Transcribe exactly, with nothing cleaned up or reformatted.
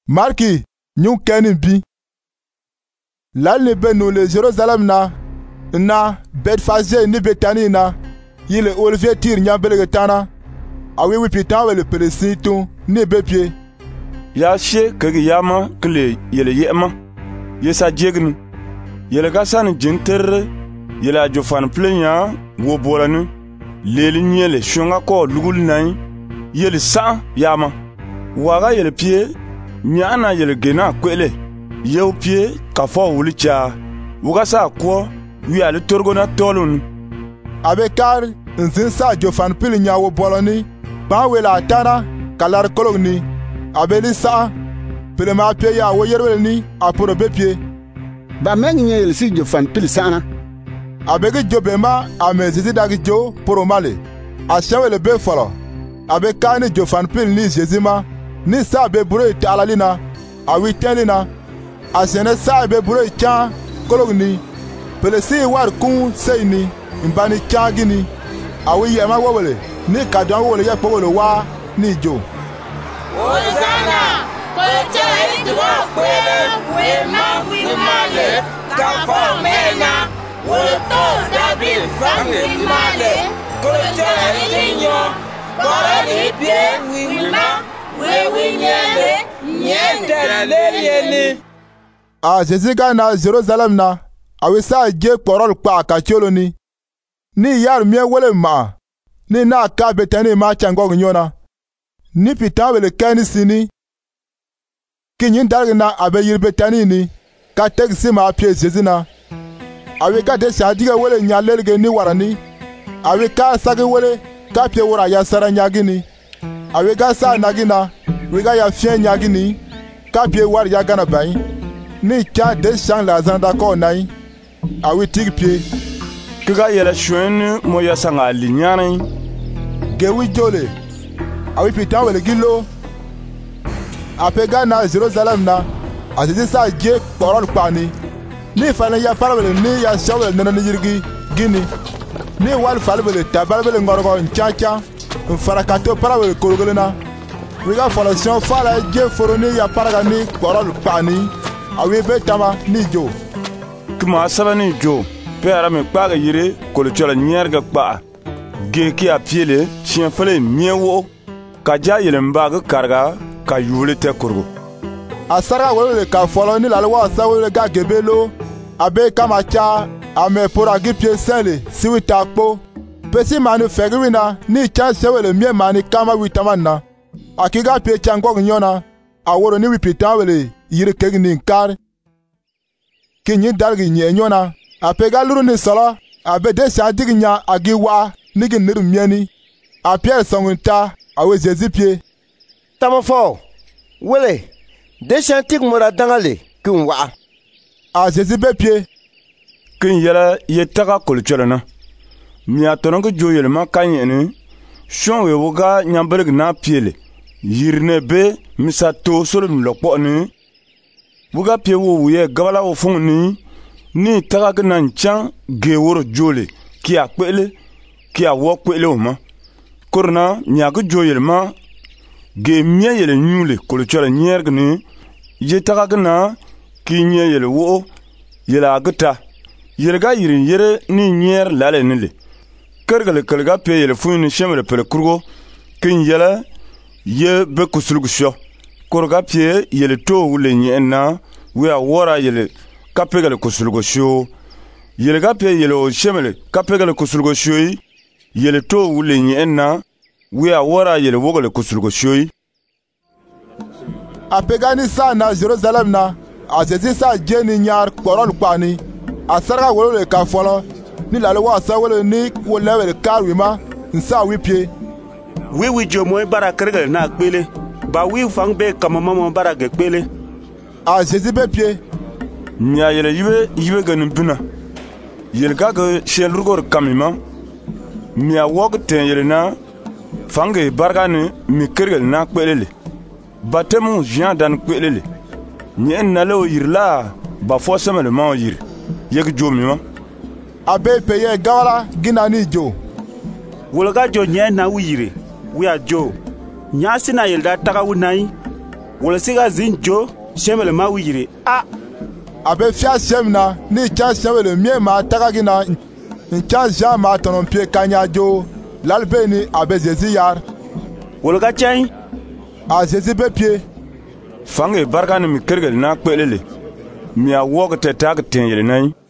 Marki nyung kenin bi. Lal ni benu le Jerusalem na na Betfage ni Betani na yile Olivier tir nyambele tana awi wi pitan we le pelesitu ni bepie ya she kege yama kle yele yema yesa jegnu yele gasan jinter yele ajofan plenya wo bolanu leli nyele shonga ko lugul nan yele sa yama waga yele pie nyana yele gena kwele yew pie kafo wulicha wugasa ko wi ale torgona tolun abekar nzin sa jofan plenya wo bolani ba we la tana kalar kologni abeli sa pelema pie ya wo yerwel ni aporo bepie ba menye yel si jofan pil sana abegi jobema amezidi dagi jo poromale ashawele be folo abekani jofan pil ni jezima ni sa be buro talalina awi tenina asene sa be buro cha kologni pelesi war kun seini mbani chagini awi yema wowele ni kadon wole ya pogolo wa ni jo Hosanna kocha idwa kwele wema wimale kafo mena woto David fangi male kocha idinyo borani pie wima wewi nyele nyende lelieni a Jésus ga na Jerusalem na awi sa je porol pa ka choloni ni yar mie wole ma ni na ka betani ma chango nyona ni pitan wele keni sini kinyin dargi na abe yir betani ni ka tegsi ma pie Jésus na awi ka de shadiga wele nyalelge ni warani awi ka sagi wele ka pie wora ya sara nyagini awi ga sa nagina wi ga ya fien nyagini ka pie war ya gana bai ni cha de shang la zanda ko nai awi tig pie kiga yele shwen mo ya sanga linyane gewi jole awi pitan wele gilo apega na Jerusalem na azidi sa je porol pani ni fana ya parabele ni ya shawele nana ni yirgi gini ni wal falbele tabalbele ngorgo nchacha mfarakato parabele korogele na wiga folation fala je foroni ya paraga ni porol pani awi betama ni jo kuma sabani jo pera me kpaga yire kolochola nyerga kpa geki apiele chien fele miewo kaja yelemba ga karga ka yule te kurgo asara wele ka folo ni lalwa sa wele ga gebelo abe kama cha ame pora gipie sele siwita kpo pesi manu fegwina ni cha sewele mie mani kama witamanna akiga pie chango nyona aworo ni wipita wele yire kegni nkar kinyi dalgi nyona apega luru ni solo abe de shadig nya agiwa nigi niru mieni apia songunta awe Jésus pie tamafo wele de shantik mura dangale kunwa a Jésus be pie kin yela yetaka kolcholana mi atongo joyel ma kanyeni shonwe woga nyamberg na piele yirne be misato solum lokponi woga pie wo wuye gabala wo fungni ni taka gna nchan ge woro jole ki akpele ki awo kwele oma korna nyago joyel ma ge mie yele nyule kolchola nyergne je taka gna ki nye yele wo yele agata yele ga yirin yere ni nyer lale nile kergale kelga pe yele funi shemele pele kurgo kin yele ye be kusulgusho korga pie yele to wule nyena we awora yele kapegale kusulgusho yele ga pie yele shemele kapegale kusulgusho yele to wule nyena we awora yele wogale kusulgusho apegani sa na Jerusalem na azezi sa jeni nyar porol pani asara wole ka folo ni lalo wa sa wole ni wole wele karwima nsa wipie wi wi jomo bara kergale na kpele ba wi fang be kamama mo bara ge kpele a Jésus be pie nya yele yibe yibe ganum bina yele gaga shelurgor kamima mi awog ten yele na fange bargane mi kergale na kpelele batemu jean dan kpelele nyen nalo yirla ba fosemele ma yir yeg jomima abe peye gawala gina ni jo wolga jo nyen na wire wi a jo nyasi na yelda taka wunai wala siga zin jo shemele ma wiyire a a be fia shem na ni kya shemele mie ma taga gina in kya ja ma tonon pie kanya jo lalbe ni a be Jésus yar wala ga chay a Jésus be pie fange barka ni mi kergel na kpelele mi a wog te tag ten yele nay